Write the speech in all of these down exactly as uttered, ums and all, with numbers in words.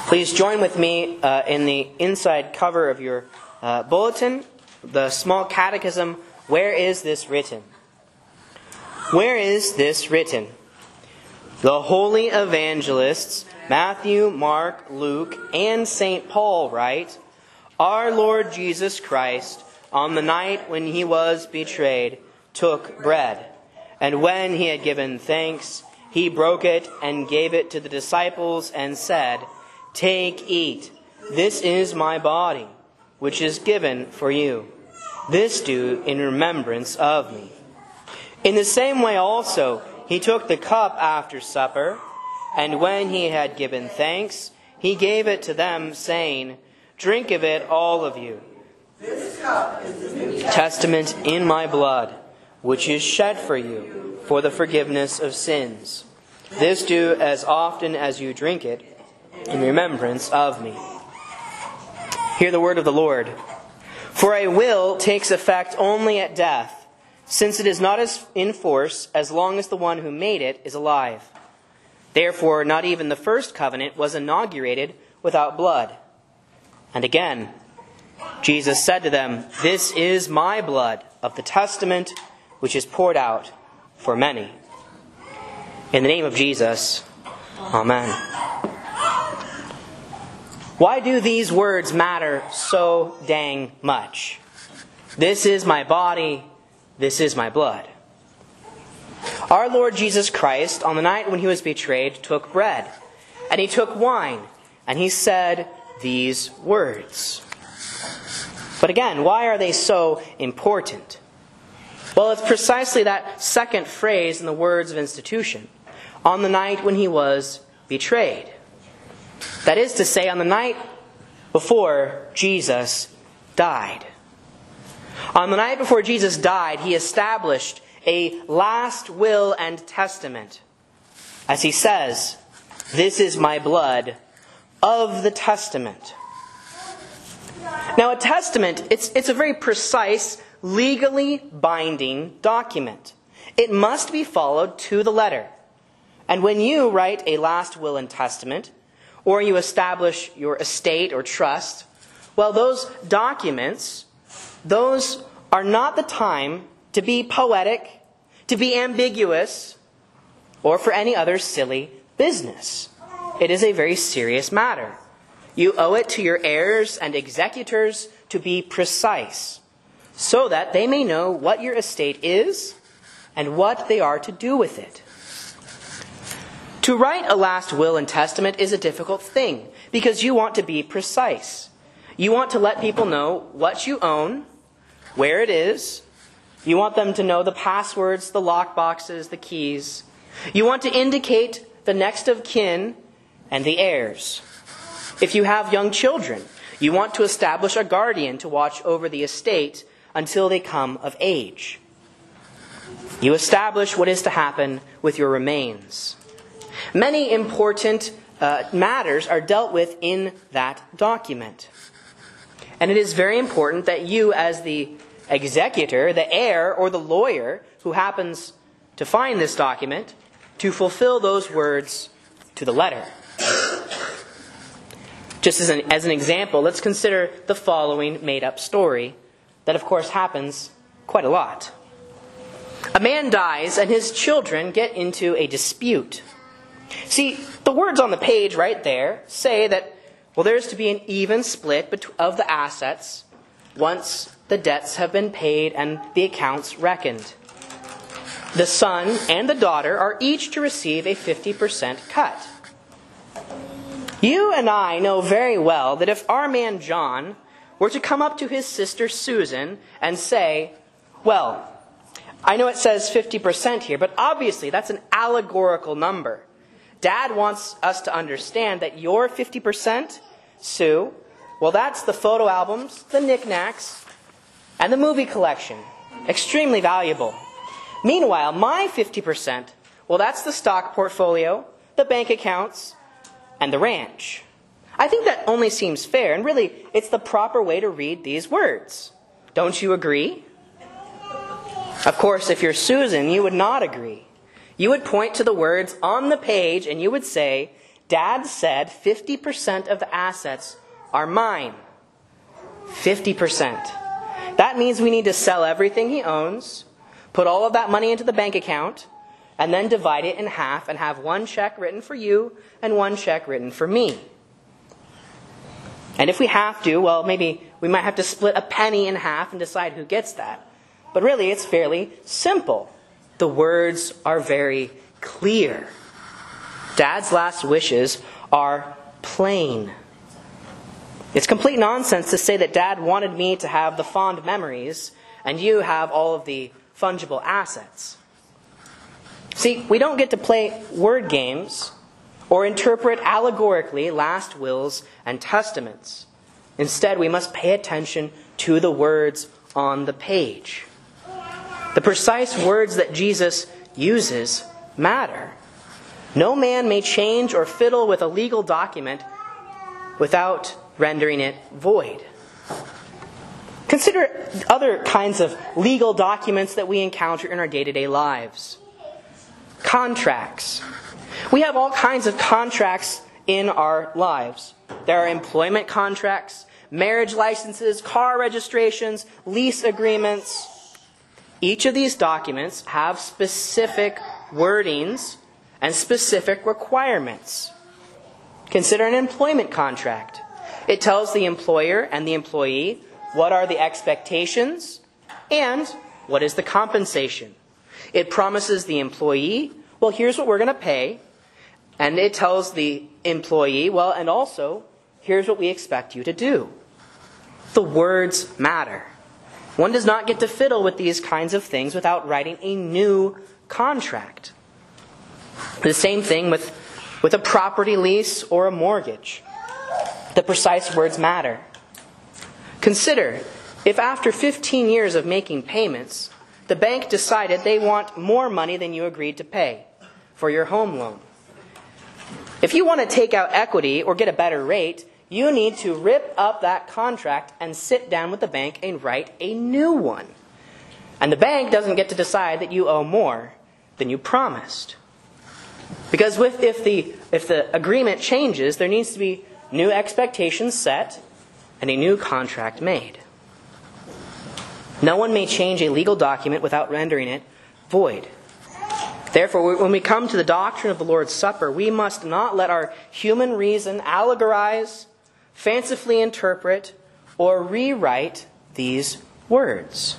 Please join with me uh, in the inside cover of your uh, bulletin, the small catechism, Where is this written? Where is this written? The holy evangelists, Matthew, Mark, Luke, and Saint Paul write, Our Lord Jesus Christ, on the night when he was betrayed, took bread, and when he had given thanks, he broke it and gave it to the disciples and said, Take, eat. This is my body, which is given for you. This do in remembrance of me. In the same way also, he took the cup after supper, and when he had given thanks, he gave it to them, saying, Drink of it, all of you. This cup is the New Testament in my blood, which is shed for you for the forgiveness of sins. This do as often as you drink it in remembrance of me. Hear the word of the Lord. For a will takes effect only at death, since it is not as in force as long as the one who made it is alive. Therefore, not even the first covenant was inaugurated without blood. And again, Jesus said to them, This is my blood of the testament, which is poured out for many. In the name of Jesus, Amen. Why do these words matter so dang much? This is my body, this is my blood. Our Lord Jesus Christ, on the night when he was betrayed, took bread, and he took wine, and he said these words. But again, why are they so important? Well, it's precisely that second phrase in the words of institution. On the night when he was betrayed. That is to say, on the night before Jesus died. On the night before Jesus died, he established a last will and testament. As he says, This is my blood of the testament. Now, a testament, it's, it's a very precise, legally binding document. It must be followed to the letter. And when you write a last will and testament, or you establish your estate or trust, well, those documents, those are not the time to be poetic, to be ambiguous, or for any other silly business. It is a very serious matter. You owe it to your heirs and executors to be precise, so that they may know what your estate is and what they are to do with it. To write a last will and testament is a difficult thing because you want to be precise. You want to let people know what you own, where it is. You want them to know the passwords, the lock boxes, the keys. You want to indicate the next of kin and the heirs. If you have young children, you want to establish a guardian to watch over the estate until they come of age. You establish what is to happen with your remains. Many important uh, matters are dealt with in that document. And it is very important that you, as the executor, the heir, or the lawyer who happens to find this document, to fulfill those words to the letter. Just as an, as an example, let's consider the following made-up story that, of course, happens quite a lot. A man dies and his children get into a dispute. See, the words on the page right there say that, well, there's to be an even split of the assets once the debts have been paid and the accounts reckoned. The son and the daughter are each to receive a fifty percent cut. You and I know very well that if our man John were to come up to his sister Susan and say, well, I know it says fifty percent here, but obviously that's an allegorical number. Dad wants us to understand that your fifty percent, Sue, well, that's the photo albums, the knickknacks, and the movie collection. Extremely valuable. Meanwhile, my fifty percent, well, that's the stock portfolio, the bank accounts, and the ranch. I think that only seems fair, and really, it's the proper way to read these words. Don't you agree? Of course, if you're Susan, you would not agree. You would point to the words on the page and you would say, Dad said fifty percent of the assets are mine. fifty percent. That means we need to sell everything he owns, put all of that money into the bank account, and then divide it in half and have one check written for you and one check written for me. And if we have to, well, maybe we might have to split a penny in half and decide who gets that. But really, it's fairly simple. The words are very clear. Dad's last wishes are plain. It's complete nonsense to say that Dad wanted me to have the fond memories and you have all of the fungible assets. See, we don't get to play word games or interpret allegorically last wills and testaments. Instead, we must pay attention to the words on the page. The precise words that Jesus uses matter. No man may change or fiddle with a legal document without rendering it void. Consider other kinds of legal documents that we encounter in our day-to-day lives. Contracts. We have all kinds of contracts in our lives. There are employment contracts, marriage licenses, car registrations, lease agreements. Each of these documents have specific wordings and specific requirements. Consider an employment contract. It tells the employer and the employee what are the expectations and what is the compensation. It promises the employee, well, here's what we're going to pay. And it tells the employee, well, and also, here's what we expect you to do. The words matter. One does not get to fiddle with these kinds of things without writing a new contract. The same thing with, with a property lease or a mortgage. The precise words matter. Consider, if after fifteen years of making payments, the bank decided they want more money than you agreed to pay for your home loan. If you want to take out equity or get a better rate, you need to rip up that contract and sit down with the bank and write a new one. And the bank doesn't get to decide that you owe more than you promised. Because with, if the if the agreement changes, there needs to be new expectations set and a new contract made. No one may change a legal document without rendering it void. Therefore, when we come to the doctrine of the Lord's Supper, we must not let our human reason allegorize, fancifully interpret, or rewrite these words.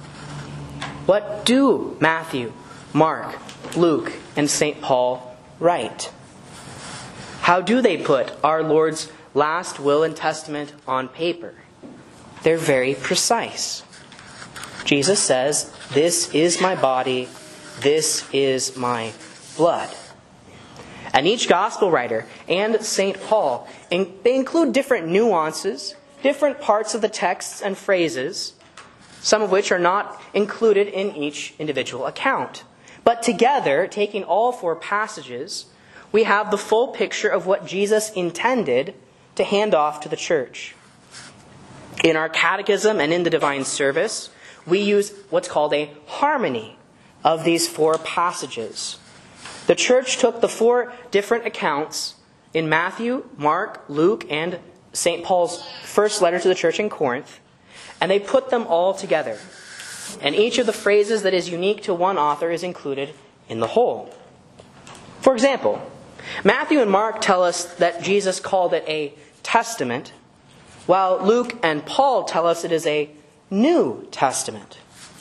What do Matthew, Mark, Luke, and Saint Paul write? How do they put our Lord's last will and testament on paper? They're very precise. Jesus says, "This is my body, this is my blood." And each gospel writer and Saint Paul, they include different nuances, different parts of the texts and phrases, some of which are not included in each individual account. But together, taking all four passages, we have the full picture of what Jesus intended to hand off to the church. In our catechism and in the divine service, we use what's called a harmony of these four passages. The church took the four different accounts in Matthew, Mark, Luke, and Saint Paul's first letter to the church in Corinth, and they put them all together. And each of the phrases that is unique to one author is included in the whole. For example, Matthew and Mark tell us that Jesus called it a testament, while Luke and Paul tell us it is a New Testament.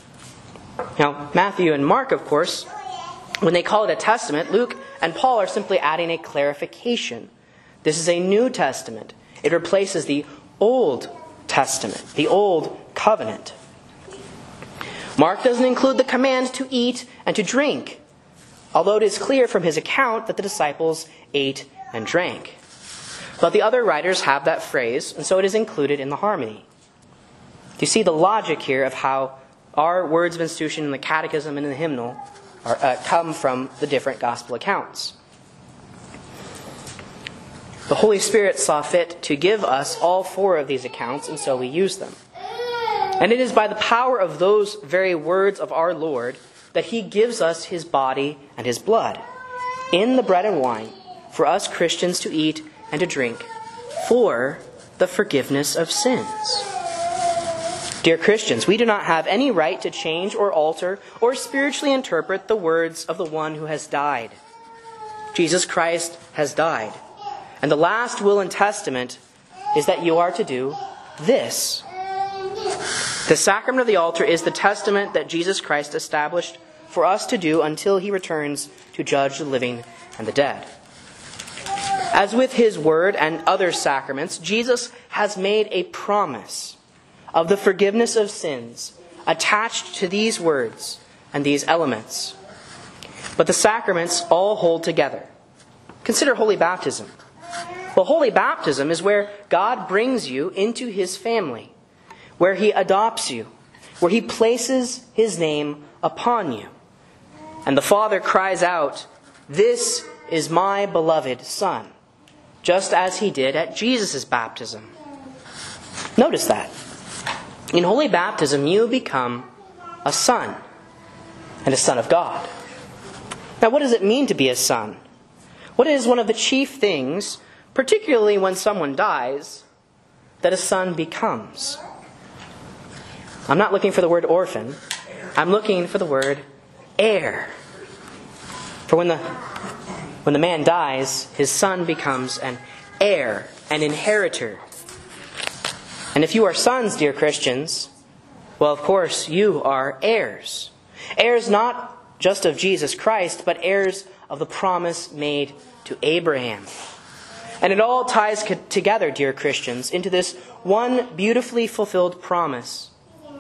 Now, Matthew and Mark, of course, when they call it a testament, Luke and Paul are simply adding a clarification. This is a New Testament. It replaces the Old Testament, the Old Covenant. Mark doesn't include the command to eat and to drink, although it is clear from his account that the disciples ate and drank. But the other writers have that phrase, and so it is included in the harmony. You see the logic here of how our words of institution in the catechism and in the hymnal are, uh, come from the different gospel accounts. The Holy Spirit saw fit to give us all four of these accounts, and so we use them. And it is by the power of those very words of our Lord that he gives us his body and his blood in the bread and wine for us Christians to eat and to drink for the forgiveness of sins. Dear Christians, we do not have any right to change or alter or spiritually interpret the words of the one who has died. Jesus Christ has died. And the last will and testament is that you are to do this. The sacrament of the altar is the testament that Jesus Christ established for us to do until he returns to judge the living and the dead. As with his word and other sacraments, Jesus has made a promise of the forgiveness of sins attached to these words and these elements. But the sacraments all hold together. Consider holy baptism. Well, holy baptism is where God brings you into his family, where he adopts you, where he places his name upon you. And the Father cries out, "This is my beloved Son," just as he did at Jesus' baptism. Notice that. In holy baptism, you become a son, and a son of God. Now, what does it mean to be a son? What is one of the chief things, particularly when someone dies, that a son becomes? I'm not looking for the word orphan. I'm looking for the word heir. For when the when the man dies, his son becomes an heir, an inheritor. And if you are sons, dear Christians, well, of course, you are heirs. Heirs not just of Jesus Christ, but heirs of the promise made to Abraham. And it all ties together, dear Christians, into this one beautifully fulfilled promise.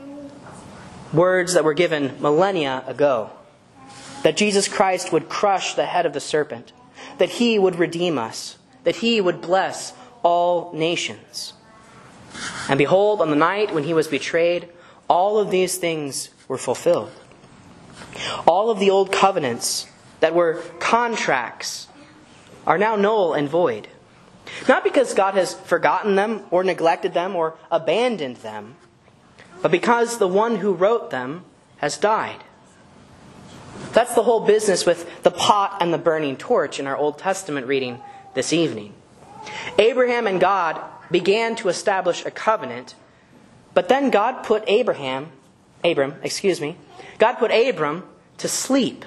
Words that were given millennia ago. That Jesus Christ would crush the head of the serpent. That he would redeem us. That he would bless all nations. And behold, on the night when he was betrayed, all of these things were fulfilled. All of the old covenants that were contracts are now null and void. Not because God has forgotten them or neglected them or abandoned them, but because the one who wrote them has died. That's the whole business with the pot and the burning torch in our Old Testament reading this evening. Abraham and God began to establish a covenant, but then God put Abraham, Abram, excuse me, God put Abram to sleep.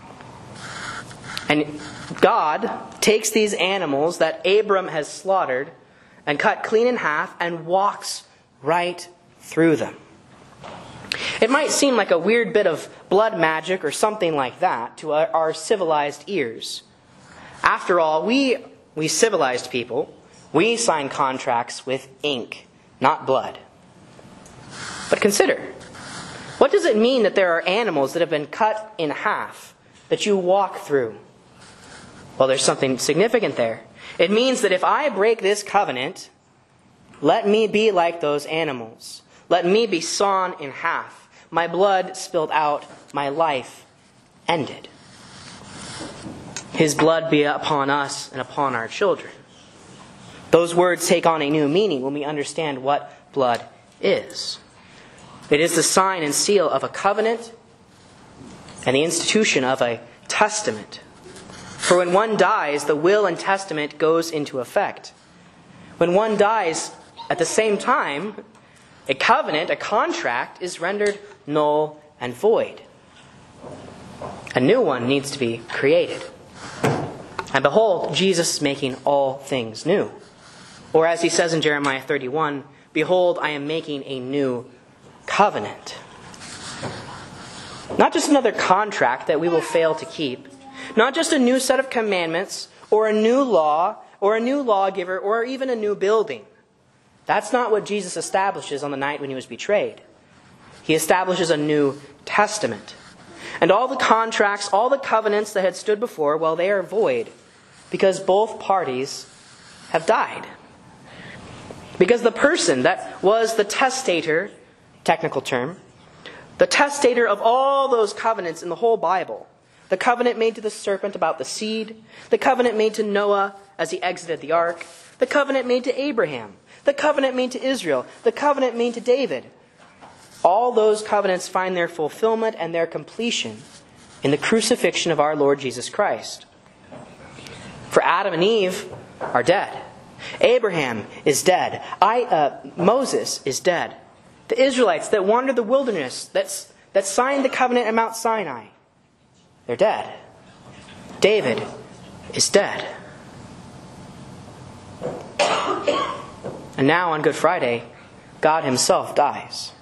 And God takes these animals that Abram has slaughtered and cut clean in half and walks right through them. It might seem like a weird bit of blood magic or something like that to our, our civilized ears. After all, we, we civilized people, we sign contracts with ink, not blood. But consider, what does it mean that there are animals that have been cut in half that you walk through? Well, there's something significant there. It means that if I break this covenant, let me be like those animals. Let me be sawn in half. My blood spilled out. My life ended. His blood be upon us and upon our children. Those words take on a new meaning when we understand what blood is. It is the sign and seal of a covenant and the institution of a testament. For when one dies, the will and testament goes into effect. When one dies at the same time, a covenant, a contract, is rendered null and void. A new one needs to be created. And behold, Jesus is making all things new. Or as he says in Jeremiah thirty-one, "Behold, I am making a new covenant." Not just another contract that we will fail to keep. Not just a new set of commandments, or a new law, or a new lawgiver, or even a new building. That's not what Jesus establishes on the night when he was betrayed. He establishes a new testament. And all the contracts, all the covenants that had stood before, well, they are void. Because both parties have died. Because the person that was the testator, technical term, the testator of all those covenants in the whole Bible, the covenant made to the serpent about the seed, the covenant made to Noah as he exited the ark, the covenant made to Abraham, the covenant made to Israel, the covenant made to David. All those covenants find their fulfillment and their completion in the crucifixion of our Lord Jesus Christ. For Adam and Eve are dead. Abraham is dead. I, uh, Moses is dead. The Israelites that wandered the wilderness, that's, that signed the covenant at Mount Sinai, they're dead. David is dead. And now on Good Friday, God himself dies.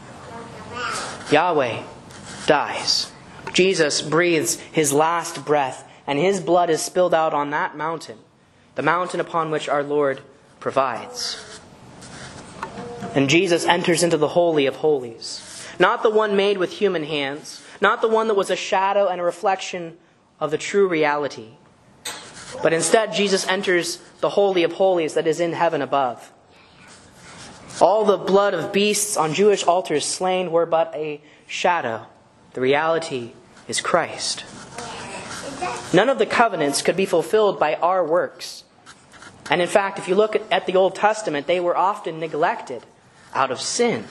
Yahweh dies. Jesus breathes his last breath, and his blood is spilled out on that mountain, the mountain upon which our Lord provides. And Jesus enters into the Holy of Holies, not the one made with human hands, not the one that was a shadow and a reflection of the true reality, but instead Jesus enters the Holy of Holies that is in heaven above. All the blood of beasts on Jewish altars slain were but a shadow. The reality is Christ. None of the covenants could be fulfilled by our works. And in fact, if you look at the Old Testament, they were often neglected out of sin.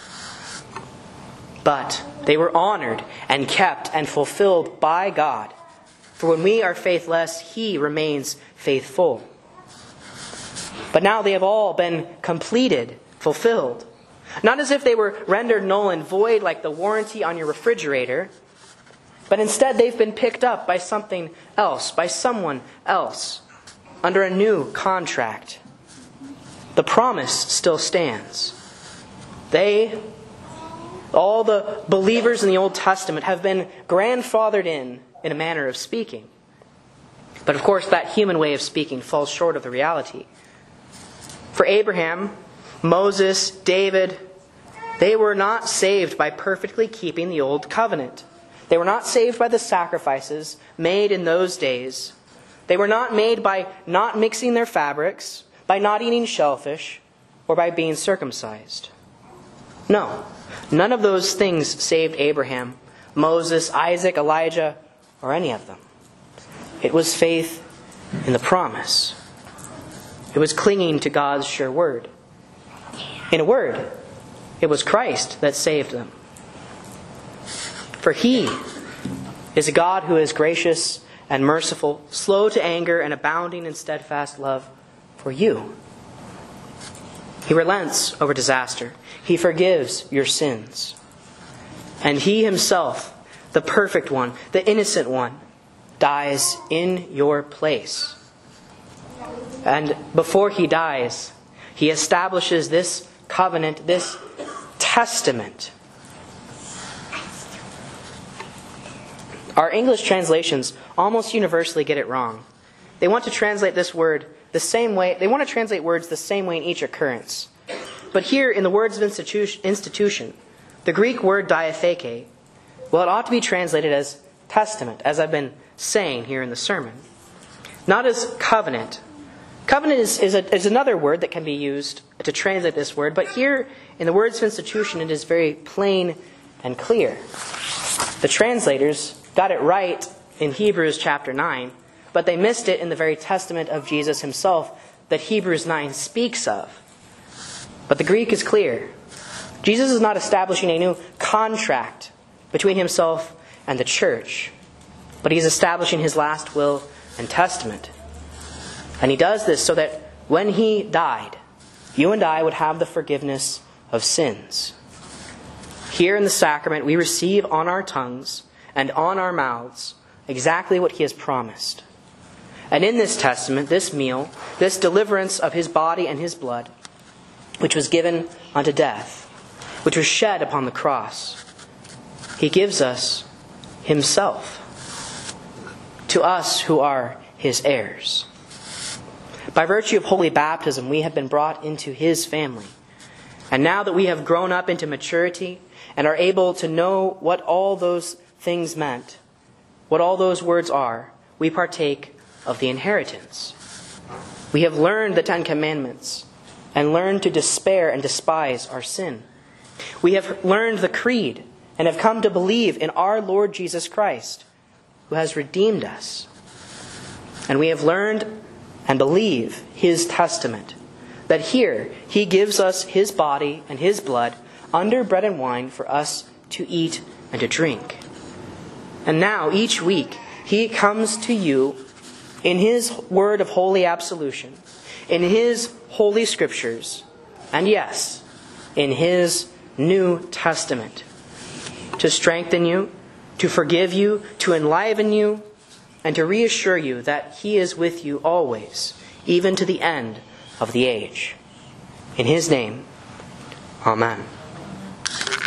But they were honored and kept and fulfilled by God. For when we are faithless, He remains faithful. But now they have all been completed, fulfilled. Not as if they were rendered null and void like the warranty on your refrigerator, but instead they've been picked up by something else, by someone else, under a new contract. The promise still stands. They, all the believers in the Old Testament, have been grandfathered in, in a manner of speaking. But of course, that human way of speaking falls short of the reality. For Abraham, Moses, David, they were not saved by perfectly keeping the old covenant. They were not saved by the sacrifices made in those days. They were not made by not mixing their fabrics, by not eating shellfish, or by being circumcised. No, none of those things saved Abraham, Moses, Isaac, Elijah, or any of them. It was faith in the promise. It was clinging to God's sure word. In a word, it was Christ that saved them. For He is a God who is gracious and merciful, slow to anger and abounding in steadfast love for you. He relents over disaster. He forgives your sins. And He Himself, the perfect one, the innocent one, dies in your place. And before He dies, He establishes this covenant, this testament. Our English translations almost universally get it wrong. They want to translate this word the same way. They want to translate words the same way in each occurrence. But here, in the words of institution, institution the Greek word diatheke, well, it ought to be translated as testament, as I've been saying here in the sermon. Not as covenant. Covenant is, is, a, is another word that can be used to translate this word, but here in the words of institution it is very plain and clear. The translators got it right in Hebrews chapter nine, but they missed it in the very testament of Jesus Himself that Hebrews nine speaks of. But the Greek is clear. Jesus is not establishing a new contract between Himself and the church, but He's establishing His last will and testament. And He does this so that when He died, you and I would have the forgiveness of sins. Here in the sacrament, we receive on our tongues and on our mouths exactly what He has promised. And in this testament, this meal, this deliverance of His body and His blood, which was given unto death, which was shed upon the cross, He gives us Himself to us who are His heirs. By virtue of holy baptism, we have been brought into His family. And now that we have grown up into maturity and are able to know what all those things meant, what all those words are, we partake of the inheritance. We have learned the Ten Commandments and learned to despair and despise our sin. We have learned the Creed and have come to believe in our Lord Jesus Christ, who has redeemed us. And we have learned and believe His testament, that here He gives us His body and His blood under bread and wine for us to eat and to drink. And now, each week, He comes to you in His word of holy absolution, in His holy scriptures, and yes, in His New Testament, to strengthen you, to forgive you, to enliven you, and to reassure you that He is with you always, even to the end of the age. In His name, Amen.